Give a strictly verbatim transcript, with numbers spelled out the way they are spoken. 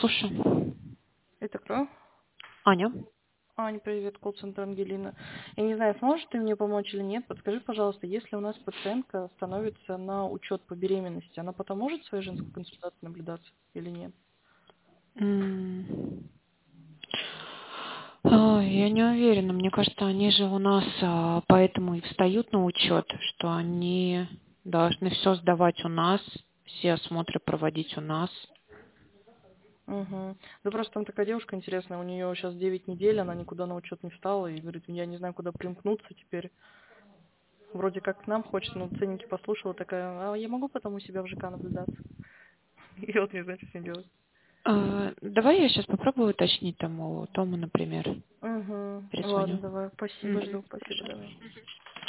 слушаю. Это кто? Аня. Аня, привет, колл-центр Ангелина. Я не знаю, сможешь ты мне помочь или нет. Подскажи, пожалуйста, если у нас пациентка становится на учет по беременности, она потом может своей женской консультацией наблюдаться или нет? М. Ой, я не уверена. Мне кажется, они же у нас а, поэтому и встают на учет, что они должны все сдавать у нас, все осмотры проводить у нас. Угу. Да просто там такая девушка интересная, у нее сейчас девять недель, она никуда на учет не встала и говорит, я не знаю, куда примкнуться теперь. Вроде как к нам хочет, но ценники послушала, такая, а я могу потом у себя в ЖК наблюдаться? И вот не знаю, что с ней делать. А, давай я сейчас попробую уточнить там у Тома, например. Угу. Ладно, Перезвоню. давай, спасибо, Мгм. жду, спасибо, Хорошо. давай.